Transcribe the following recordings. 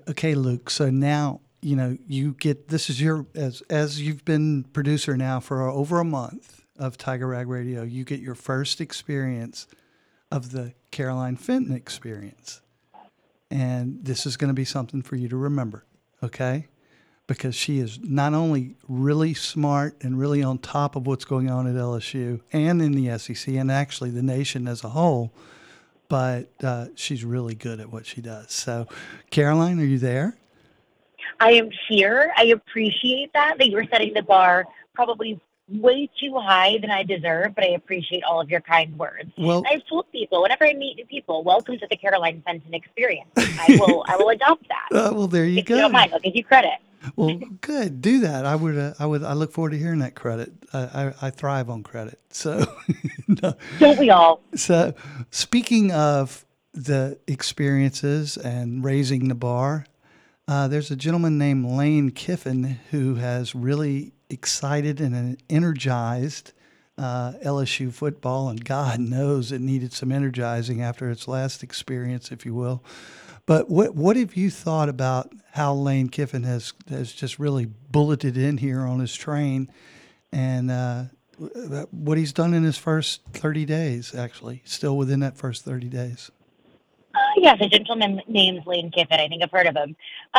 Okay, Luke. So now you get this is your as you've been producer now for over a month of Tiger Rag Radio. You get your first experience of the Caroline Fenton experience, and this is going to be something for you to remember. Okay, because she is not only really smart and really on top of what's going on at LSU and in the SEC and actually the nation as a whole, but she's really good at what she does. So, Caroline, are you there? I am here. I appreciate that you're setting the bar probably way too high than I deserve, but I appreciate all of your kind words. Well, I've told people whenever I meet new people, welcome to the Caroline Fenton experience. I will adopt that. well, there you If you don't go. mind, I'll give you credit. Well, good. Do that. I look forward to hearing that credit. I thrive on credit. So, no. Don't we all? So, speaking of the experiences and raising the bar, there's a gentleman named Lane Kiffin who has really excited and energized LSU football, and God knows it needed some energizing after its last experience, if you will. But what have you thought about how Lane Kiffin has just really bulleted in here on his train, and what he's done in his first 30 days? Actually, still within that first 30 days. Yes, a gentleman named Lane Kiffin. I think I've heard of him.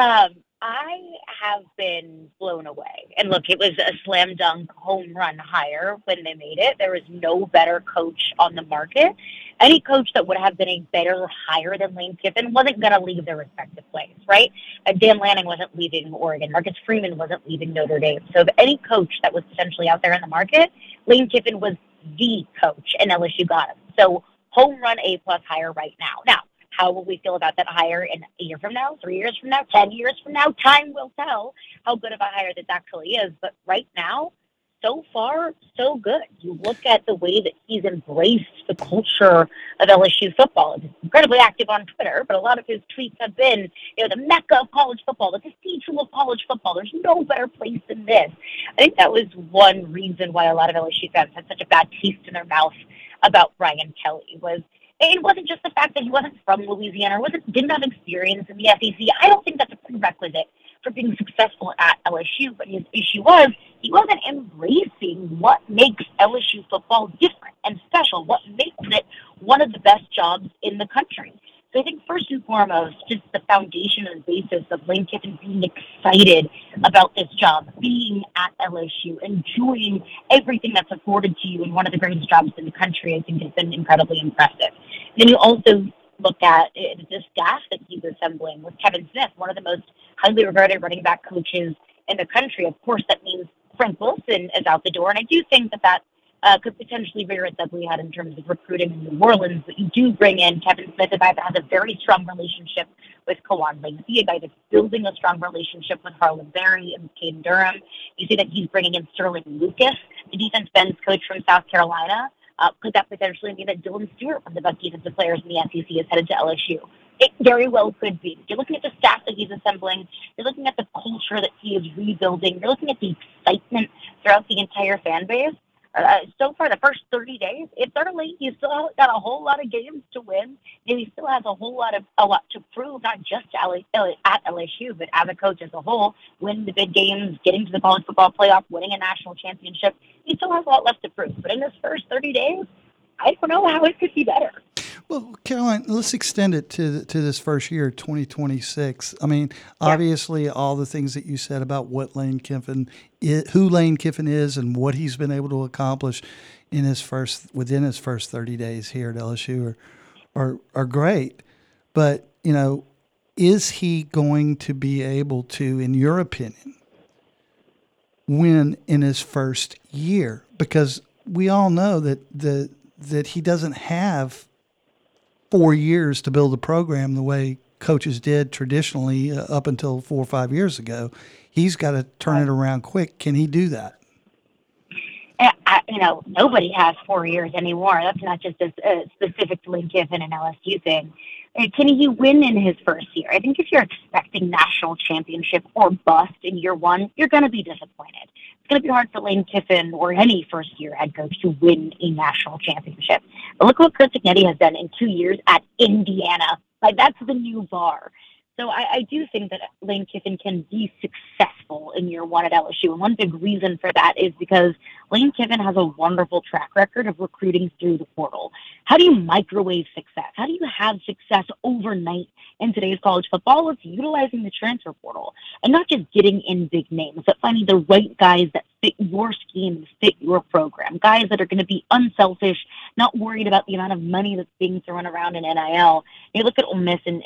I have been blown away. And look, it was a slam dunk home run hire when they made it. There was no better coach on the market. Any coach that would have been a better hire than Lane Kiffin wasn't going to leave their respective place, right? Dan Lanning wasn't leaving Oregon. Marcus Freeman wasn't leaving Notre Dame. So, if any coach that was potentially out there in the market, Lane Kiffin was the coach, and LSU got him. So, home run A plus hire right now. Now, how will we feel about that hire in a year from now, 3 years from now, 10 years from now? Time will tell how good of a hire this actually is. But right now, so far, so good. You look at the way that he's embraced the culture of LSU football. He's incredibly active on Twitter, but a lot of his tweets have been, the mecca of college football, the cathedral of college football. There's no better place than this. I think that was one reason why a lot of LSU fans had such a bad taste in their mouth about Brian Kelly was it wasn't just the fact that he wasn't from Louisiana or didn't have experience in the SEC. I don't think that's a prerequisite for being successful at LSU. But his issue was he wasn't embracing what makes LSU football different and special, what makes it one of the best jobs in the country. So I think first and foremost, just the foundation and basis of Lane Kiffin being excited about this job, being at LSU, enjoying everything that's afforded to you in one of the greatest jobs in the country, I think has been incredibly impressive. Then you also look at the staff that he's assembling with Kevin Smith, one of the most highly regarded running back coaches in the country. Of course, that means Frank Wilson is out the door, and I do think that could potentially rear its ugly head in terms of recruiting in New Orleans. But you do bring in Kevin Smith, a guy that has a very strong relationship with Kawan Lacy, a guy that's building a strong relationship with Harlan Berry and Caden Durham. You see that he's bringing in Sterling Lucas, the defense ends coach from South Carolina. Could that potentially mean that Dylan Stewart, one of the best defensive players in the SEC, is headed to LSU? It very well could be. You're looking at the staff that he's assembling. You're looking at the culture that he is rebuilding. You're looking at the excitement throughout the entire fan base. So far, the first 30 days, it's early. He's still got a whole lot of games to win, and he still has a lot to prove, not just at LSU, but as a coach as a whole. Winning the big games, getting to the college football playoff, winning a national championship. He still has a lot left to prove. But in this first 30 days, I don't know how it could be better. Well, Caroline, let's extend it to this first year, 2026. I mean, Yeah. obviously, all the things that you said about what Lane Kiffin, who Lane Kiffin is, and what he's been able to accomplish within his first 30 days here at LSU are great. But is he going to be able to, in your opinion, win in his first year? Because we all know that he doesn't have 4 years to build a program the way coaches did traditionally up until 4 or 5 years ago. He's got to turn it around quick. Can he do that? Nobody has 4 years anymore. That's not just a specific to Lane Kiffin and LSU thing. Can he win in his first year? I think if you're expecting national championship or bust in year one, you're going to be disappointed. It's going to be hard for Lane Kiffin or any first-year head coach to win a national championship. But look what Chris Ignetti has done in 2 years at Indiana. Like, that's the new bar. So I do think that Lane Kiffin can be successful in year one at LSU. And one big reason for that is because Lane Kiffin has a wonderful track record of recruiting through the portal. How do you microwave success? How do you have success overnight in today's college football? It's utilizing the transfer portal and not just getting in big names, but finding the right guys that fit your scheme, fit your program, guys that are going to be unselfish, not worried about the amount of money that's being thrown around in NIL. You look at Ole Miss in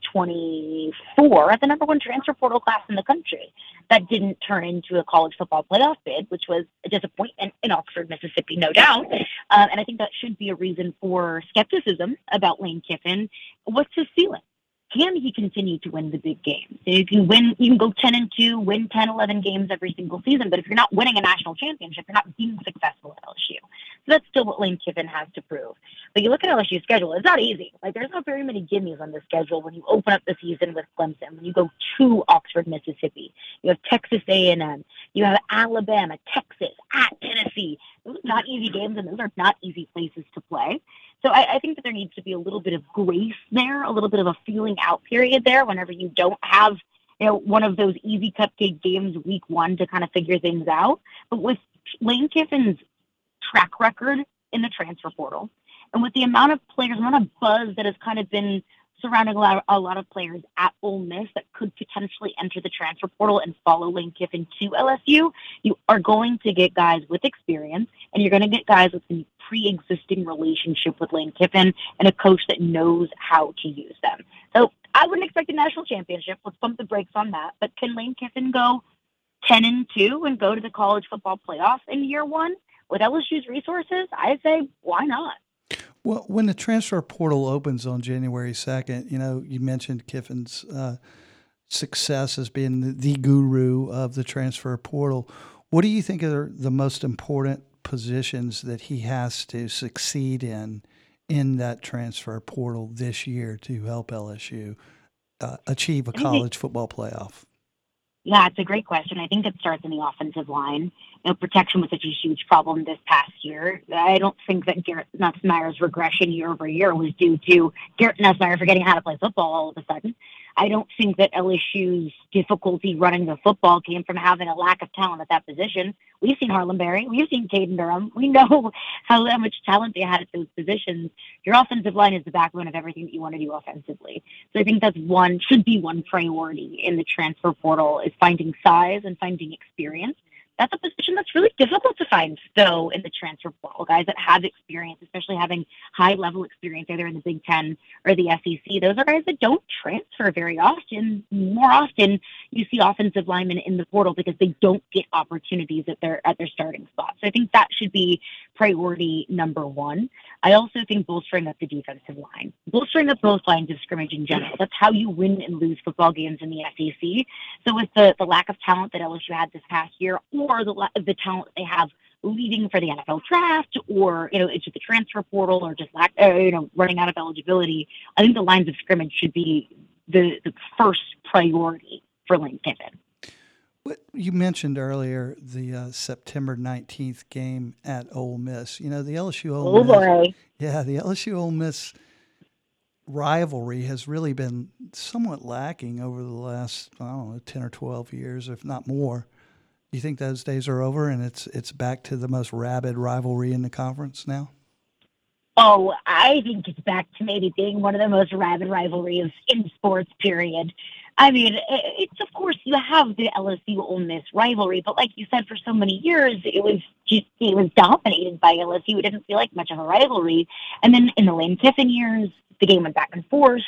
2024 at the number one transfer portal class in the country. That didn't turn into a college football playoff bid, which was a disappointment in Oxford, Mississippi, no doubt. And I think that should be a reason for skepticism about Lane Kiffin. What's his ceiling? Can he continue to win the big games? So you can go 10-2, win 10, 11 games every single season, but if you're not winning a national championship, you're not being successful at LSU. So that's still what Lane Kiffin has to prove. But you look at LSU's schedule, it's not easy. Like, there's not very many gimmies on the schedule when you open up the season with Clemson, when you go to Oxford, Mississippi. You have Texas A&M, you have Alabama, Texas, at Tennessee. Those are not easy games, and those are not easy places to play. So I think that there needs to be a little bit of grace there, a little bit of a feeling out period there whenever you don't have, one of those easy cupcake games week one to kind of figure things out. But with Lane Kiffin's track record in the transfer portal, and with the amount of players, amount of buzz that has kind of been surrounding a lot of players at Ole Miss that could potentially enter the transfer portal and follow Lane Kiffin to LSU, you are going to get guys with experience, and you're going to get guys with a pre-existing relationship with Lane Kiffin and a coach that knows how to use them. So I wouldn't expect a national championship. Let's pump the brakes on that. But can Lane Kiffin go 10-2 and go to the college football playoff in year one with LSU's resources? I'd say, why not? Well, when the transfer portal opens on January 2nd, you mentioned Kiffin's success as being the guru of the transfer portal. What do you think are the most important positions that he has to succeed in that transfer portal this year to help LSU achieve a college football playoff? Yeah, it's a great question. I think it starts in the offensive line. Protection was such a huge problem this past year. I don't think that Garrett Nussmeier's regression year over year was due to Garrett Nussmeier forgetting how to play football all of a sudden. I don't think that LSU's difficulty running the football came from having a lack of talent at that position. We've seen Harlem Berry. We've seen Caden Durham. We know how much talent they had at those positions. Your offensive line is the backbone of everything that you want to do offensively. So I think should be one priority in the transfer portal, is finding size and finding experience. That's a position that's really difficult to find, though, in the transfer portal. Guys that have experience, especially having high-level experience either in the Big Ten or the SEC, those are guys that don't transfer very often. More often, you see offensive linemen in the portal because they don't get opportunities at their starting spot. So I think that should be priority number one. I also think bolstering up the defensive line, bolstering up both lines of scrimmage in general. That's how you win and lose football games in the SEC. So with the lack of talent that LSU had this past year, or the talent they have leaving for the NFL draft, or into the transfer portal, or just running out of eligibility, I think the lines of scrimmage should be the first priority for Lane Kiffin. You mentioned earlier the September 19th game at Ole Miss. The LSU Ole Miss. Boy. Yeah, the LSU Ole Miss rivalry has really been somewhat lacking over the last, 10 or 12 years, if not more. Do you think those days are over and it's back to the most rabid rivalry in the conference now? Oh, I think it's back to maybe being one of the most rabid rivalries in sports, period. I mean, it's, of course, you have the LSU Ole Miss rivalry, but like you said, for so many years, it was dominated by LSU. It didn't feel like much of a rivalry. And then in the Lane Kiffin years, the game went back and forth.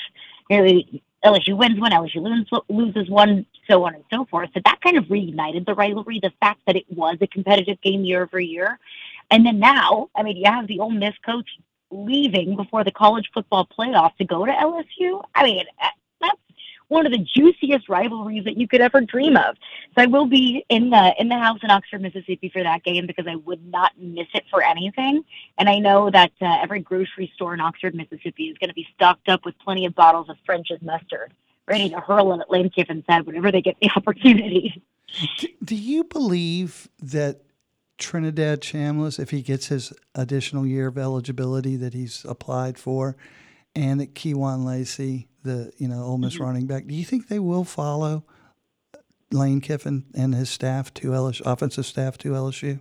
LSU wins one, LSU loses one, so on and so forth. So that kind of reignited the rivalry, the fact that it was a competitive game year over year. And then now, I mean, you have the Ole Miss coach leaving before the college football playoff to go to LSU. I mean, that's one of the juiciest rivalries that you could ever dream of. So I will be in the house in Oxford, Mississippi for that game because I would not miss it for anything. And I know that every grocery store in Oxford, Mississippi is going to be stocked up with plenty of bottles of French's mustard, ready to hurl it at Lane Kiffin's head whenever they get the opportunity. Do you believe that Trinidad Chambliss, if he gets his additional year of eligibility that he's applied for, and that Kewan Lacey, the Ole Miss running back. Do you think they will follow Lane Kiffin and his staff to LSU, offensive staff to LSU?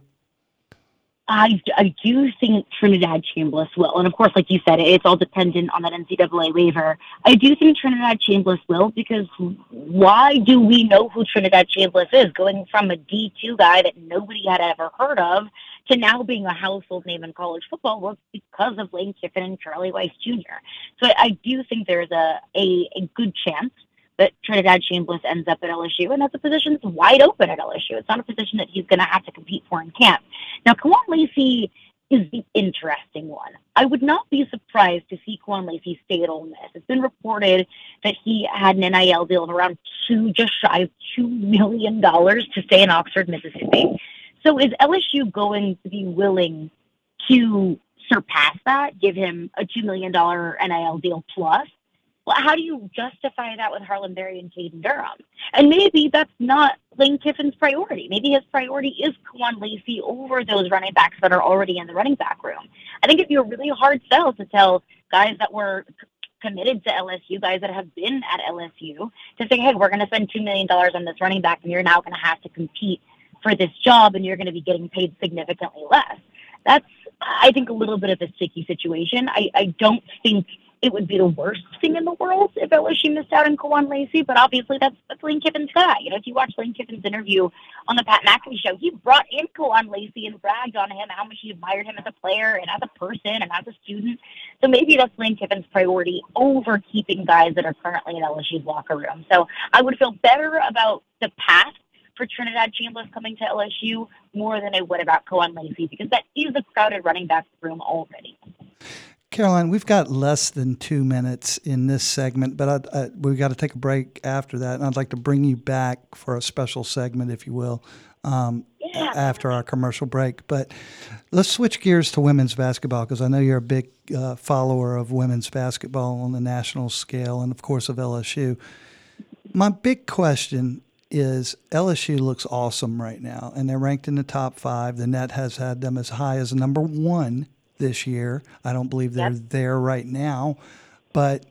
I do think Trinidad Chambliss will. And of course, like you said, it's all dependent on that NCAA waiver. I do think Trinidad Chambliss will, because why do we know who Trinidad Chambliss is? Going from a D2 guy that nobody had ever heard of to now being a household name in college football was because of Lane Kiffin and Charlie Weiss Jr. So I do think there's a good chance that Trinidad Chambliss ends up at LSU, and that's a position that's wide open at LSU. It's not a position that he's going to have to compete for in camp. Now, Kawan Lacey is the interesting one. I would not be surprised to see Kawan Lacey stay at Ole Miss. It's been reported that he had an NIL deal of around just shy of $2 million to stay in Oxford, Mississippi. So is LSU going to be willing to surpass that, give him a $2 million NIL deal plus? Well, how do you justify that with Harlem Berry and Caden Durham? And maybe that's not Lane Kiffin's priority. Maybe his priority is Kawan Lacey over those running backs that are already in the running back room. I think it'd be a really hard sell to tell guys that were committed to LSU, guys that have been at LSU, to say, hey, we're going to spend $2 million on this running back, and you're now going to have to compete for this job, and you're going to be getting paid significantly less. That's, I think, a little bit of a sticky situation. I don't think it would be the worst thing in the world if LSU missed out on Kawan Lacey, but obviously that's Lane Kiffin's guy. If you watch Lane Kiffin's interview on the Pat McAfee show, he brought in Kawan Lacey and bragged on him, how much he admired him as a player and as a person and as a student. So maybe that's Lane Kiffin's priority over keeping guys that are currently in LSU's locker room. So I would feel better about the path for Trinidad Chambliss coming to LSU more than I would about Kawan Lacey, because that is a crowded running back room already. Caroline, we've got less than 2 minutes in this segment, but we've got to take a break after that, and I'd like to bring you back for a special segment, if you will, after our commercial break. But let's switch gears to women's basketball, because I know you're a big follower of women's basketball on the national scale and, of course, of LSU. My big question is LSU looks awesome right now, and they're ranked in the top 5. The Net has had them as high as number 1 this year. I don't believe they're there right now, but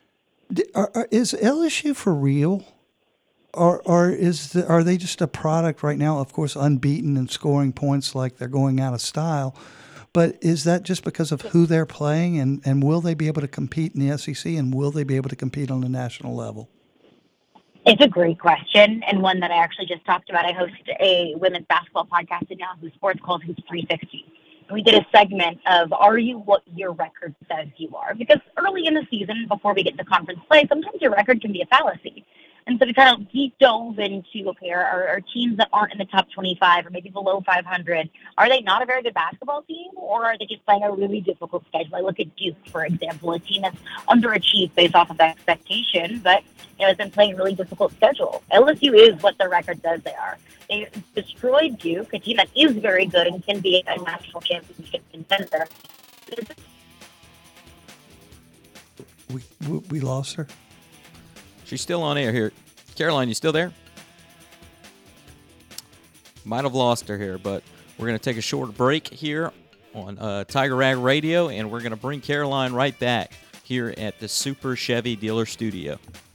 is LSU for real, or are they just a product right now? Of course, unbeaten and scoring points like they're going out of style, but is that just because of who they're playing, and will they be able to compete in the SEC, and will they be able to compete on the national level? It's a great question, and one that I actually just talked about. I host a women's basketball podcast at Yahoo Sports called Hoops 360. We did a segment of, are you what your record says you are? Because early in the season, before we get to conference play, sometimes your record can be a fallacy. And so we kind of deep dove into, okay, are teams that aren't in the top 25 or maybe below 500, are they not a very good basketball team, or are they just playing a really difficult schedule? I look at Duke, for example, a team that's underachieved based off of expectation, but has been playing a really difficult schedule. LSU is what their record says they are. They destroyed Duke, a team that is very good and can be a national championship contender. We lost her. She's still on air here. Caroline, you still there? Might have lost her here, but we're going to take a short break here on Tiger Rag Radio, and we're going to bring Caroline right back here at the Super Chevy Dealer Studio.